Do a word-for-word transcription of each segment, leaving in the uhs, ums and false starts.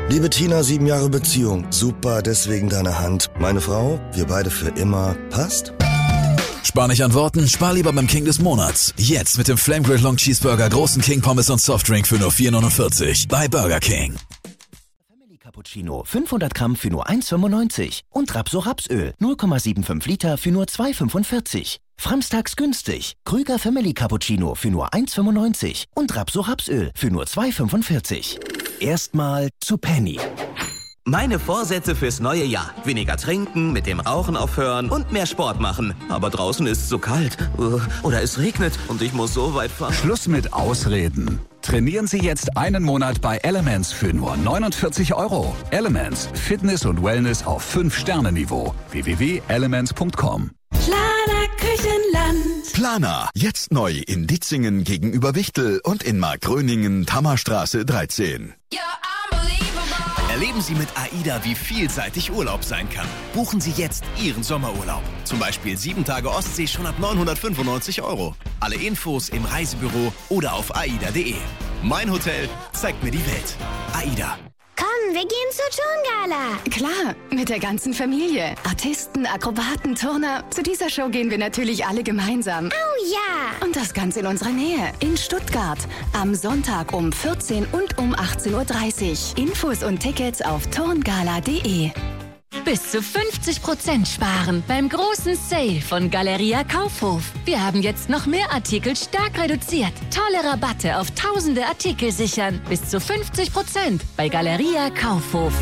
Liebe Tina, sieben Jahre Beziehung. Super, deswegen deine Hand. Meine Frau, wir beide für immer. Passt? Spar nicht an Worten, spar lieber beim King des Monats. Jetzt mit dem Flame Grill Long Cheeseburger, großen King Pommes und Softdrink für nur vier neunundvierzig bei Burger King. Family Cappuccino fünfhundert Gramm für nur eins fünfundneunzig und Rapso Rapsöl null Komma fünfundsiebzig Liter für nur zwei fünfundvierzig. Framstags günstig. Krüger Family Cappuccino für nur eins fünfundneunzig und Rapso Rapsöl für nur zwei fünfundvierzig. Erstmal zu Penny. Meine Vorsätze fürs neue Jahr. Weniger trinken, mit dem Rauchen aufhören und mehr Sport machen. Aber draußen ist es so kalt. Oder es regnet und ich muss so weit fahren. Schluss mit Ausreden. Trainieren Sie jetzt einen Monat bei Elements für nur neunundvierzig Euro. Elements, Fitness und Wellness auf fünf Sterne Niveau. w w w punkt elements punkt com. Planer Küchenland. Planer, jetzt neu in Ditzingen gegenüber Wichtel und in Markgröningen, Tammerstraße dreizehn. Erleben Sie mit AIDA, wie vielseitig Urlaub sein kann. Buchen Sie jetzt Ihren Sommerurlaub. Zum Beispiel sieben Tage Ostsee schon ab neunhundertfünfundneunzig Euro. Alle Infos im Reisebüro oder auf aida punkt de. Mein Hotel zeigt mir die Welt. AIDA. Komm, wir gehen zur Turngala. Klar, mit der ganzen Familie. Artisten, Akrobaten, Turner. Zu dieser Show gehen wir natürlich alle gemeinsam. Oh ja. Und das Ganze in unserer Nähe. In Stuttgart. Am Sonntag um vierzehn und um achtzehn Uhr dreißig. Infos und Tickets auf turngala punkt de. Bis zu fünfzig Prozent sparen beim großen Sale von Galeria Kaufhof. Wir haben jetzt noch mehr Artikel stark reduziert. Tolle Rabatte auf tausende Artikel sichern. Bis zu fünfzig Prozent bei Galeria Kaufhof.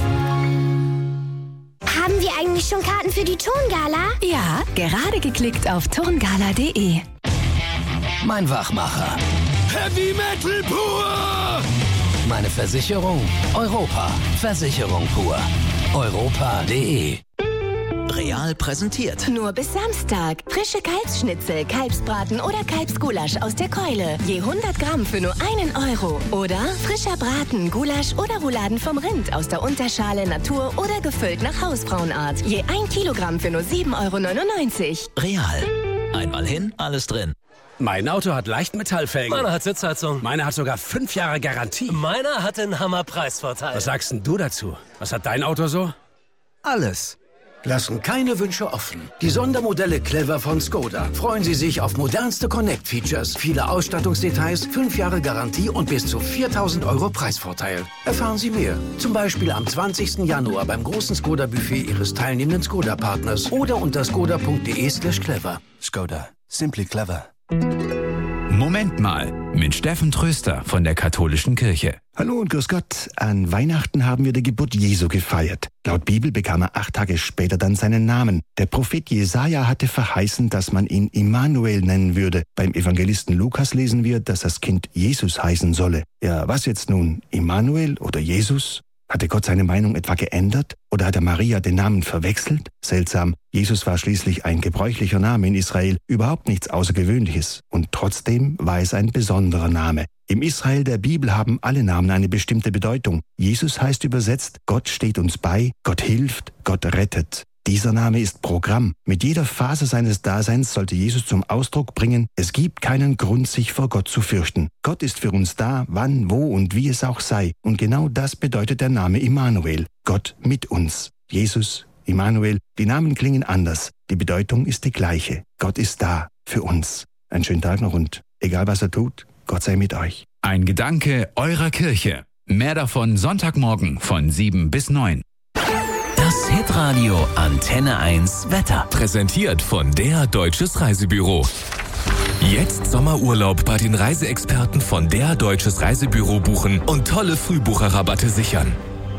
Haben wir eigentlich schon Karten für die Turngala? Ja, gerade geklickt auf turngala punkt de. Mein Wachmacher. Heavy Metal pur! Meine Versicherung. Europa. Versicherung pur. europa punkt de. Real präsentiert. Nur bis Samstag. Frische Kalbsschnitzel, Kalbsbraten oder Kalbsgulasch aus der Keule. Je hundert Gramm für nur einen Euro. Oder frischer Braten, Gulasch oder Rouladen vom Rind aus der Unterschale, Natur oder gefüllt nach Hausfrauenart. Je ein Kilogramm für nur sieben Euro neunundneunzig. Real. Einmal hin, alles drin. Mein Auto hat Leichtmetallfelgen. Meiner hat Sitzheizung. Meiner hat sogar fünf Jahre Garantie. Meiner hat den Hammerpreisvorteil. Was sagst denn du dazu? Was hat dein Auto so? Alles. Lassen keine Wünsche offen. Die Sondermodelle Clever von Skoda. Freuen Sie sich auf modernste Connect-Features, viele Ausstattungsdetails, fünf Jahre Garantie und bis zu viertausend Euro Preisvorteil. Erfahren Sie mehr. Zum Beispiel am zwanzigsten Januar beim großen Skoda-Buffet Ihres teilnehmenden Skoda-Partners oder unter skoda punkt de slash clever. Skoda. Simply clever. Moment mal, mit Steffen Tröster von der Katholischen Kirche. Hallo und grüß Gott. An Weihnachten haben wir die Geburt Jesu gefeiert. Laut Bibel bekam er acht Tage später dann seinen Namen. Der Prophet Jesaja hatte verheißen, dass man ihn Immanuel nennen würde. Beim Evangelisten Lukas lesen wir, dass das Kind Jesus heißen solle. Ja, was jetzt nun? Immanuel oder Jesus? Hatte Gott seine Meinung etwa geändert? Oder hat er Maria den Namen verwechselt? Seltsam. Jesus war schließlich ein gebräuchlicher Name in Israel, überhaupt nichts Außergewöhnliches. Und trotzdem war es ein besonderer Name. Im Israel der Bibel haben alle Namen eine bestimmte Bedeutung. Jesus heißt übersetzt, Gott steht uns bei, Gott hilft, Gott rettet. Dieser Name ist Programm. Mit jeder Phase seines Daseins sollte Jesus zum Ausdruck bringen, es gibt keinen Grund, sich vor Gott zu fürchten. Gott ist für uns da, wann, wo und wie es auch sei. Und genau das bedeutet der Name Immanuel, Gott mit uns. Jesus, Immanuel, die Namen klingen anders. Die Bedeutung ist die gleiche. Gott ist da, für uns. Einen schönen Tag noch und egal was er tut, Gott sei mit euch. Ein Gedanke eurer Kirche. Mehr davon Sonntagmorgen von sieben bis neun. Das Hitradio Antenne eins Wetter. Präsentiert von der Deutsches Reisebüro. Jetzt Sommerurlaub bei den Reiseexperten von der Deutsches Reisebüro buchen und tolle Frühbucherrabatte sichern.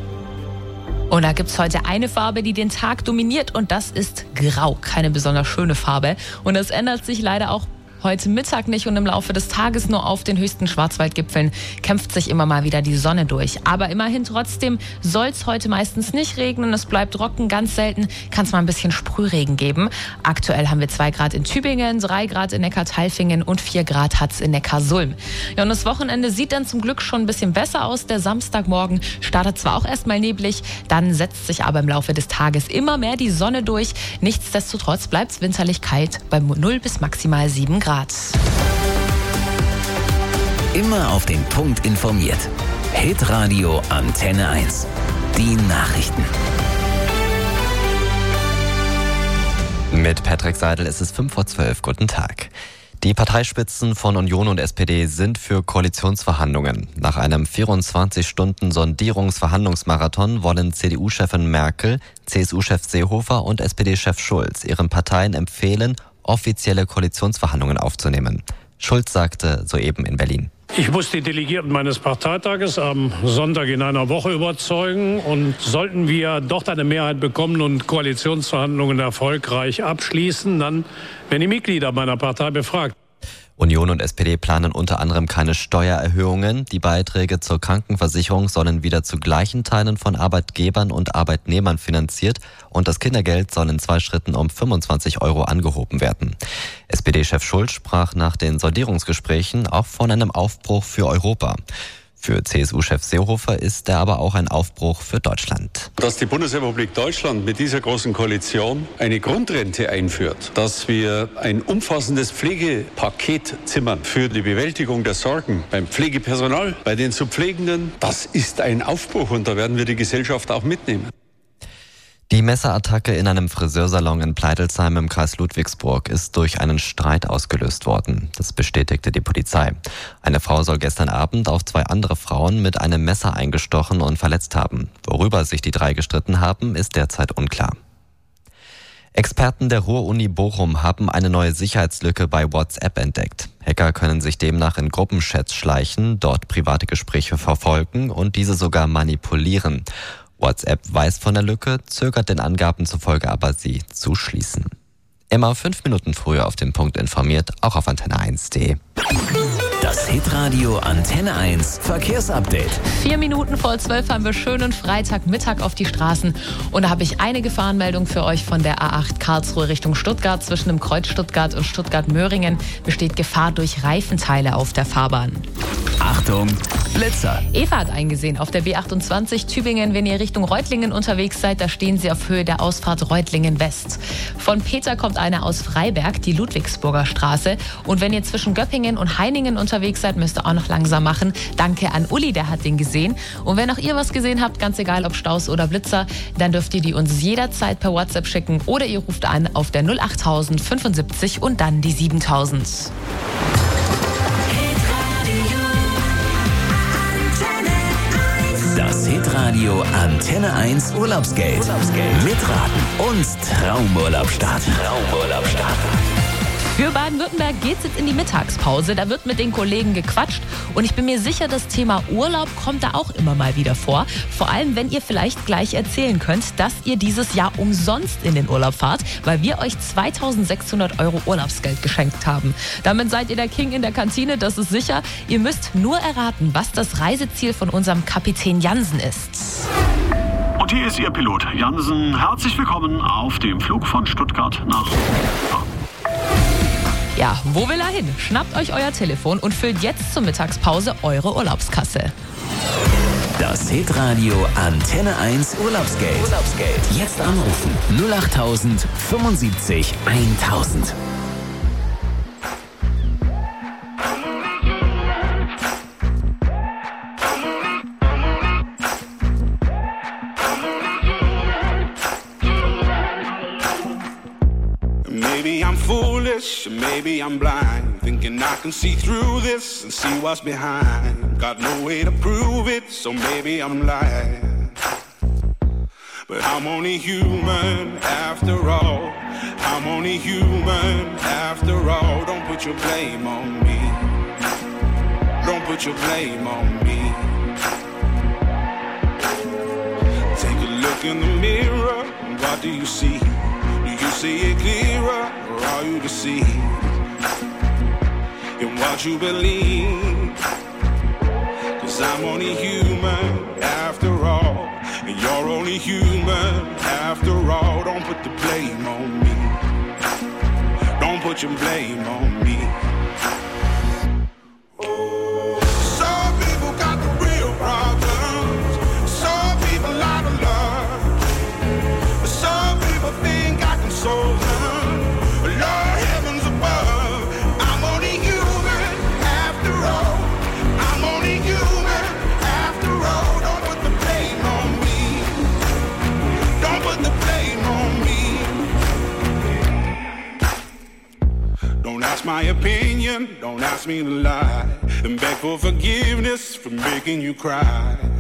Und da gibt's heute eine Farbe, die den Tag dominiert, und das ist Grau. Keine besonders schöne Farbe. Und das ändert sich leider auch heute Mittag nicht, und im Laufe des Tages nur auf den höchsten Schwarzwaldgipfeln kämpft sich immer mal wieder die Sonne durch. Aber immerhin trotzdem soll es heute meistens nicht regnen. Es bleibt trocken, ganz selten kann es mal ein bisschen Sprühregen geben. Aktuell haben wir zwei Grad in Tübingen, drei Grad in Neckartalfingen und vier Grad hat's in Neckarsulm. Ja, und das Wochenende sieht dann zum Glück schon ein bisschen besser aus. Der Samstagmorgen startet zwar auch erstmal neblig, dann setzt sich aber im Laufe des Tages immer mehr die Sonne durch. Nichtsdestotrotz bleibt es winterlich kalt bei null bis maximal sieben Grad. Immer auf den Punkt informiert. Hitradio Antenne eins. Die Nachrichten. Mit Patrick Seidel ist es fünf vor zwölf. Guten Tag. Die Parteispitzen von Union und S P D sind für Koalitionsverhandlungen. Nach einem vierundzwanzig Stunden Sondierungsverhandlungsmarathon wollen C D U-Chefin Merkel, C S U-Chef Seehofer und S P D-Chef Schulz ihren Parteien empfehlen, offizielle Koalitionsverhandlungen aufzunehmen. Schulz sagte soeben in Berlin: Ich muss die Delegierten meines Parteitages am Sonntag in einer Woche überzeugen. Und sollten wir dort eine Mehrheit bekommen und Koalitionsverhandlungen erfolgreich abschließen, dann werden die Mitglieder meiner Partei befragt. Union und S P D planen unter anderem keine Steuererhöhungen. Die Beiträge zur Krankenversicherung sollen wieder zu gleichen Teilen von Arbeitgebern und Arbeitnehmern finanziert und das Kindergeld soll in zwei Schritten um fünfundzwanzig Euro angehoben werden. S P D-Chef Schulz sprach nach den Sondierungsgesprächen auch von einem Aufbruch für Europa. Für C S U-Chef Seehofer ist er aber auch ein Aufbruch für Deutschland. Dass die Bundesrepublik Deutschland mit dieser großen Koalition eine Grundrente einführt, dass wir ein umfassendes Pflegepaket zimmern für die Bewältigung der Sorgen beim Pflegepersonal, bei den zu Pflegenden, das ist ein Aufbruch und da werden wir die Gesellschaft auch mitnehmen. Die Messerattacke in einem Friseursalon in Pleitelsheim im Kreis Ludwigsburg ist durch einen Streit ausgelöst worden. Das bestätigte die Polizei. Eine Frau soll gestern Abend auch zwei andere Frauen mit einem Messer eingestochen und verletzt haben. Worüber sich die drei gestritten haben, ist derzeit unklar. Experten der Ruhr-Uni Bochum haben eine neue Sicherheitslücke bei WhatsApp entdeckt. Hacker können sich demnach in Gruppenchats schleichen, dort private Gespräche verfolgen und diese sogar manipulieren. WhatsApp weiß von der Lücke, zögert den Angaben zufolge aber, sie zu schließen. Immer fünf Minuten früher auf den Punkt informiert, auch auf Antenne eins punkt de. Das Hitradio Antenne eins Verkehrsupdate. Vier Minuten vor zwölf haben wir schönen Freitagmittag auf die Straßen. Und da habe ich eine Gefahrenmeldung für euch von der A acht Karlsruhe Richtung Stuttgart. Zwischen dem Kreuz Stuttgart und Stuttgart-Möhringen besteht Gefahr durch Reifenteile auf der Fahrbahn. Achtung, Blitzer. Eva hat eingesehen auf der B achtundzwanzig Tübingen, wenn ihr Richtung Reutlingen unterwegs seid, da stehen sie auf Höhe der Ausfahrt Reutlingen West. Von Peter kommt eine aus Freiberg, die Ludwigsburger Straße. Und wenn ihr zwischen Göppingen und Heiningen unterwegs seid, müsst ihr auch noch langsam machen. Danke an Uli, der hat den gesehen. Und wenn auch ihr was gesehen habt, ganz egal ob Staus oder Blitzer, dann dürft ihr die uns jederzeit per WhatsApp schicken oder ihr ruft an auf der null achttausend fünfundsiebzig und dann die siebentausend. Das Hitradio Antenne eins Urlaubsgeld. Urlaubsgeld. Mitraten und Traumurlaub starten. Traumurlaub starten. Für Baden-Württemberg geht's jetzt in die Mittagspause. Da wird mit den Kollegen gequatscht. Und ich bin mir sicher, das Thema Urlaub kommt da auch immer mal wieder vor. Vor allem, wenn ihr vielleicht gleich erzählen könnt, dass ihr dieses Jahr umsonst in den Urlaub fahrt, weil wir euch zweitausendsechshundert Euro Urlaubsgeld geschenkt haben. Damit seid ihr der King in der Kantine, das ist sicher. Ihr müsst nur erraten, was das Reiseziel von unserem Kapitän Jansen ist. Und hier ist Ihr Pilot Jansen. Herzlich willkommen auf dem Flug von Stuttgart nach... Ja, wo will er hin? Schnappt euch euer Telefon und füllt jetzt zur Mittagspause eure Urlaubskasse. Das Hitradio Antenne eins Urlaubsgeld. Urlaubsgeld. Jetzt anrufen. null achttausend fünfundsiebzig eintausend. Maybe I'm foolish, maybe I'm blind, thinking I can see through this and see what's behind. Got no way to prove it, so maybe I'm lying. But I'm only human after all. I'm only human after all. Don't put your blame on me. Don't put your blame on me. Take a look in the mirror, what do you see? Do you see it clearer, or are you deceived in what you believe? 'Cause I'm only human after all, and you're only human after all. Don't put the blame on me. Don't put your blame on me. Some people got the real problems. Some people out of love. Some people think I can solve them. Lord, heavens above, I'm only human after all. I'm only human after all. Don't put the blame on me. my opinion, don't ask me to lie, and beg for forgiveness for making you cry.